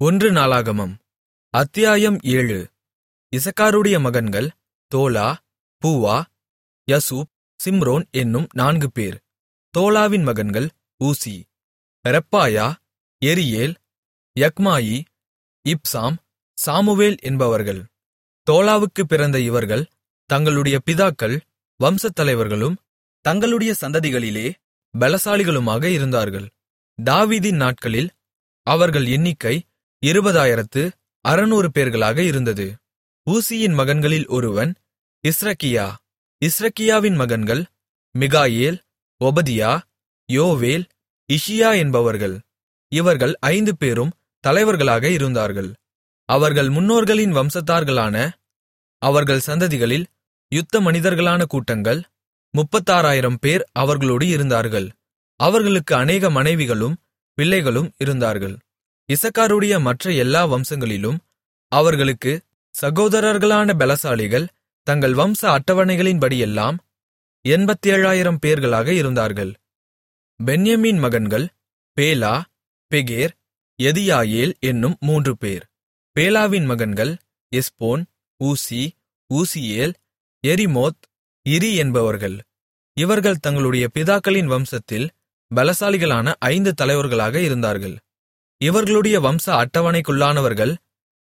ஒன்று நாளாகமம் அத்தியாயம் 7. இசக்காருடைய மகன்கள் தோலா, பூவா, யசூப், சிம்ரோன் என்னும் 4 பேர். தோலாவின் மகன்கள் ஊசி, ரெப்பாயா, எரியேல், யக்மாயி, இப்சாம், சாமுவேல் என்பவர்கள். தோலாவுக்குப் பிறந்த இவர்கள் தங்களுடைய பிதாக்கள் வம்சத்தலைவர்களும் தங்களுடைய சந்ததிகளிலே பலசாலிகளுமாக இருந்தார்கள். தாவீதின் நாட்களில் அவர்கள் எண்ணிக்கை 20,600 பேர்களாக இருந்தது. ஊசியின் மகன்களில் ஒருவன் இஸ்ரகியா. இஸ்ரகியாவின் மகன்கள் மிகாயேல், ஒபதியா, யோவேல், இஷியா என்பவர்கள். இவர்கள் 5 பேரும் தலைவர்களாக இருந்தார்கள். அவர்கள் முன்னோர்களின் வம்சத்தார்களான அவர்கள் சந்ததிகளில் யுத்த மனிதர்களான கூட்டங்கள் 36,000 பேர் அவர்களோடு இருந்தார்கள். அவர்களுக்கு அநேக மனைவிகளும் பிள்ளைகளும் இருந்தார்கள். இசக்காருடைய மற்ற எல்லா வம்சங்களிலும் அவர்களுக்கு சகோதரர்களான பெலசாலிகள் தங்கள் வம்ச அட்டவணைகளின்படியெல்லாம் 87,000 பேர்களாக இருந்தார்கள். பென்யமீன் மகன்கள் பேலா, பெகேர், எதியாயேல் என்னும் 3 பேர். பேலாவின் மகன்கள் எஸ்போன், ஊசி, ஊசியேல், எரிமோத், இரி என்பவர்கள். இவர்கள் தங்களுடைய பிதாக்களின் வம்சத்தில் பலசாலிகளான 5 தலைவர்களாக இருந்தார்கள். இவர்களுடைய வம்ச அட்டவணைக்குள்ளானவர்கள்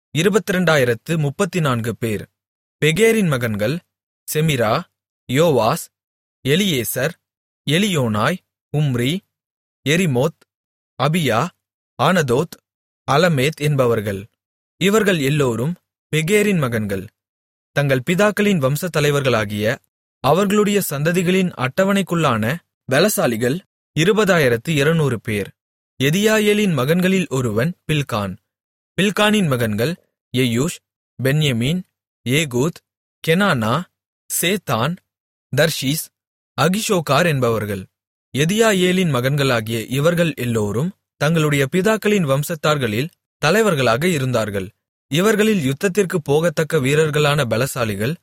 22,034 பேர். பெகேரின் மகன்கள் செமிரா, யோவாஸ், எலியேசர், எலியோனாய், உம்ரி, எரிமோத், அபியா, ஆனதோத், அலமேத் என்பவர்கள். இவர்கள் எல்லோரும் பெகேரின் மகன்கள். தங்கள் பிதாக்களின் வம்சத்தலைவர்களாகிய அவர்களுடைய சந்ததிகளின் அட்டவணைக்குள்ளான பலசாலிகள் 20,200 பேர். எதியாயேலின் மகன்களில் ஒருவன் பில்கான். பில்கானின் மகன்கள் எயூஷ், பென்யமீன், ஏகூத், கெனானா, சேத்தான், தர்ஷீஸ், அகிஷோகார் என்பவர்கள். எதியாயேலின் மகன்களாகிய இவர்கள் எல்லோரும் தங்களுடைய பிதாக்களின் வம்சத்தார்களில் தலைவர்களாக இருந்தார்கள். இவர்களில் யுத்தத்திற்குப் போகத்தக்க வீரர்களான பலசாலிகள்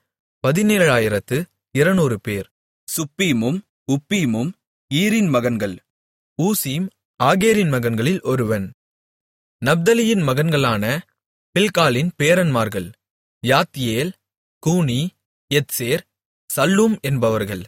17,200 பேர். சுப்பீமும் உப்பீமும் ஈரின் மகன்கள். ஊசீம் ஆகேரின் மகன்களில் ஒருவன். நப்தலியின் மகன்களான பில்காலின் பேரன்மார்கள் யாத்தியேல், கூனி, எத்சேர், சல்லூம் என்பவர்கள்.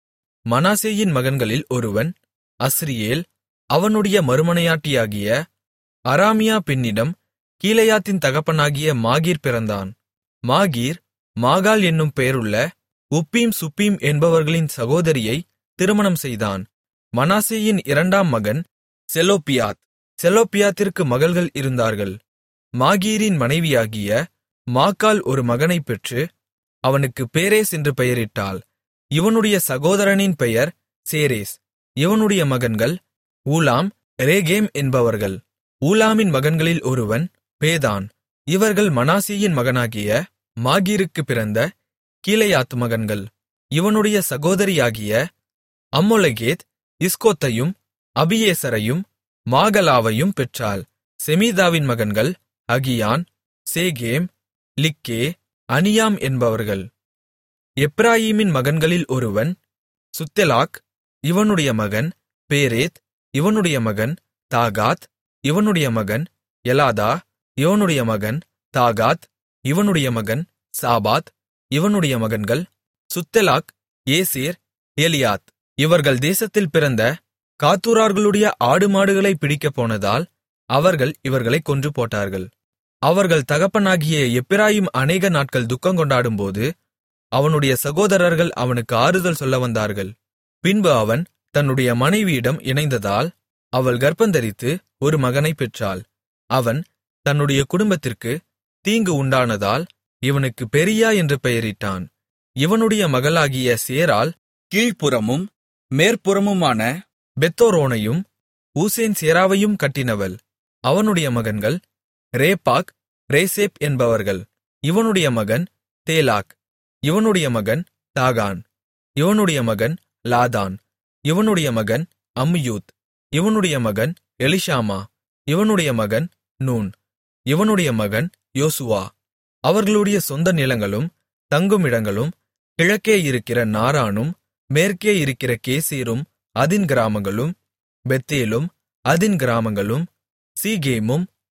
மனாசேயின் மகன்களில் ஒருவன் அஸ்ரியேல். அவனுடைய மறுமனையாட்டியாகிய அராமியா பெண்ணிடம் கீலேயாத்தின் தகப்பனாகிய மாகீர் பிறந்தான். மாகீர் மாகாள் என்னும் பெயருள்ள உப்பீம் சுப்பீம் என்பவர்களின் சகோதரியை திருமணம் செய்தான். மனாசேயின் 2ஆம் மகன் செலோப்பியாத். செலோப்பியாத்திற்கு மகள்கள் இருந்தார்கள். மாகீரின் மனைவியாகிய மாக்காள் ஒரு மகனைப் பெற்று அவனுக்கு பேரேஸ் என்று பெயரிட்டாள். இவனுடைய சகோதரனின் பெயர் சேரேஸ். இவனுடைய மகன்கள் ஊலாம், ரேகேம் என்பவர்கள். ஊலாமின் மகன்களில் ஒருவன் பேதான். இவர்கள் மனாசேயின் மகனாகிய மாகீருக்கு பிறந்த கீலேயாத் மகன்கள். இவனுடைய சகோதரியாகிய அம்மொலெகேத் இஸ்கோத்தையும் அபியேசரையும் மாகலாவையும் பெற்றாள். செமீதாவின் மகன்கள் அகியான், சேகேம், லிக்கே, அனியாம் என்பவர்கள். எப்பிராயீமின் மகன்களில் ஒருவன் சுத்தெலாக். இவனுடைய மகன் பேரேத். இவனுடைய மகன் தாகாத். இவனுடைய மகன் எலாதா. இவனுடைய மகன் தாகாத். இவனுடைய மகன் சாபாத். இவனுடைய மகன்கள் சுத்தெலாக், ஏசேர், ஏலியாத். இவர்கள் தேசத்தில் பிறந்த காத்தூரார்களுடைய ஆடு மாடுகளைப் பிடிக்கப் போனதால் அவர்கள் இவர்களைக் கொன்று போட்டார்கள். அவர்கள் தகப்பனாகிய எப்பிராயீம் அநேக நாட்கள் துக்கங்கொண்டாடும்போது அவனுடைய சகோதரர்கள் அவனுக்கு ஆறுதல் சொல்ல வந்தார்கள். பின்பு அவன் தன்னுடைய மனைவியிடம் இணைந்ததால் அவள் கர்ப்பந்தரித்து ஒரு மகனைப் பெற்றாள். அவன் தன்னுடைய குடும்பத்திற்கு தீங்கு உண்டானதால் இவனுக்கு பெரியா என்று பெயரிட்டான். இவனுடைய மகளாகிய சேராள் கீழ்ப்புறமும் மேற்புறமுமான பெத்தோரோனையும் ஊசேன் சேராவையும் கட்டினவள். அவனுடைய மகன்கள் ரேப்பாக், ரேசேப் என்பவர்கள். இவனுடைய மகன் தேலாக். இவனுடைய மகன் தாகான். இவனுடைய மகன் லாதான். இவனுடைய மகன் அம்மியூத். இவனுடைய மகன் எலிஷாமா. இவனுடைய மகன் நூன். இவனுடைய மகன் யோசுவா. அவர்களுடைய சொந்த நிலங்களும் தங்குமிடங்களும் கிழக்கே இருக்கிற நாரானும் மேற்கே இருக்கிற கேசேரும் அதின் கிராமங்களும் பெத்தேலும் அதின் கிராமங்களும் சீகேமும்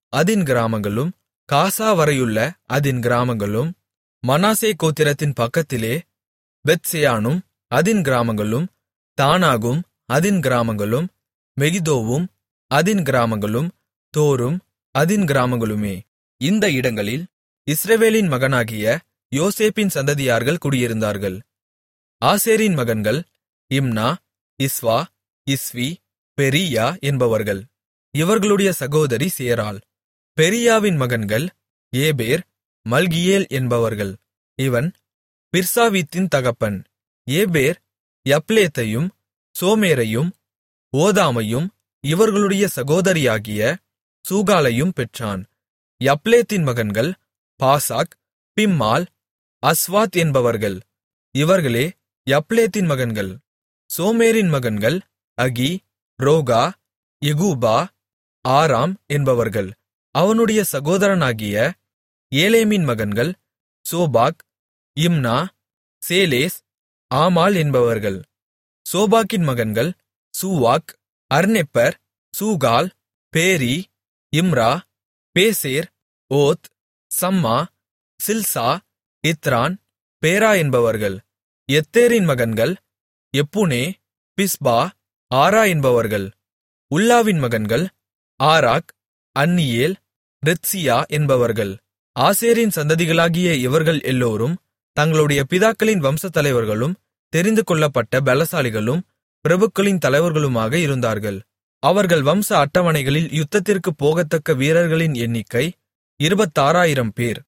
அதின் கிராமங்களும் காசா வரையுள்ள அதின் கிராமங்களும் மனாசே கோத்திரத்தின் பக்கத்திலே பெத்செயானும் அதின் கிராமங்களும் தானாகும் அதின் கிராமங்களும் மெகிதோவும் அதின் கிராமங்களும் தோரும் அதின் கிராமங்களுமே. இந்த இடங்களில் இஸ்ரவேலின் மகனாகிய யோசேப்பின் சந்ததியார்கள் குடியிருந்தார்கள். ஆசேரின் மகன்கள் இம்னா, இஸ்வா, இஸ்வி, பெரீயா என்பவர்கள். இவர்களுடைய சகோதரி சேராள். பெரீயாவின் மகன்கள் ஏபேர், மல்கியேல் என்பவர்கள். இவன் பிர்சாவீத்தின் தகப்பன். ஏபேர் யப்லேத்தையும் சோமேரையும் ஓதாமையும் இவர்களுடைய சகோதரியாகிய சூகாலையும் பெற்றான். யப்லேத்தின் மகன்கள் பாசாக், பிம்மால், அஸ்வாத் என்பவர்கள். இவர்களே யப்லேத்தின் மகன்கள். சோமேரின் மகன்கள் அகி, ரோகா, எகூபா, ஆராம் என்பவர்கள். அவனுடைய சகோதரனாகிய ஏலேமின் மகன்கள் சோபாக், இம்னா, சேலேஸ், ஆமால் என்பவர்கள். சோபாக்கின் மகன்கள் சூவாக், அர்னெப்பர், சூகால், பேரி, இம்ரா, பேசேர், ஓத், சம்மா, சில்சா, இத்ரான், பேரா என்பவர்கள். எத்தேரின் மகன்கள் எப்புனே, பிஸ்பா, ஆரா என்பவர்கள். உல்லாவின் மகன்கள் ஆராக், அன்னியேல், ரித்சியா என்பவர்கள். ஆசேரின் சந்ததிகளாகிய இவர்கள் எல்லோரும் தங்களுடைய பிதாக்களின் வம்சத்தலைவர்களும் தெரிந்துகொள்ளப்பட்ட பலசாலிகளும் பிரபுக்களின் தலைவர்களுமாக இருந்தார்கள். அவர்கள் வம்ச அட்டவணைகளில் யுத்தத்திற்குப் போகத்தக்க வீரர்களின் எண்ணிக்கை 26000 பேர்.